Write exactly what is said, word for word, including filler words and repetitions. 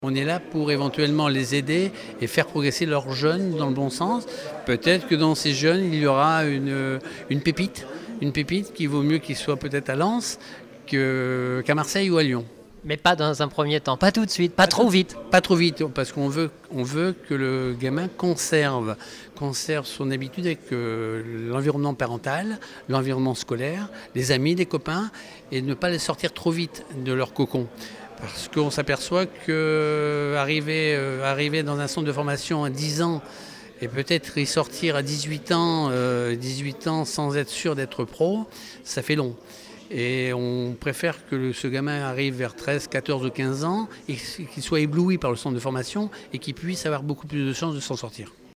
On est là pour éventuellement les aider et faire progresser leurs jeunes dans le bon sens. Peut-être que dans ces jeunes, il y aura une, une pépite, une pépite qui vaut mieux qu'il soit peut-être à Lens que, qu'à Marseille ou à Lyon. Mais pas dans un premier temps, pas tout de suite, pas, pas trop vite. Pas trop vite, parce qu'on veut, on veut que le gamin conserve, conserve son habitude avec euh, l'environnement parental, l'environnement scolaire, les amis, les copains, et ne pas les sortir trop vite de leur cocon. Parce qu'on s'aperçoit qu'arriver euh, arriver dans un centre de formation à dix ans et peut-être y sortir à dix-huit ans, euh, dix-huit ans sans être sûr d'être pro, ça fait long. Et on préfère que le, ce gamin arrive vers treize, quatorze ou quinze ans et qu'il soit ébloui par le centre de formation et qu'il puisse avoir beaucoup plus de chances de s'en sortir.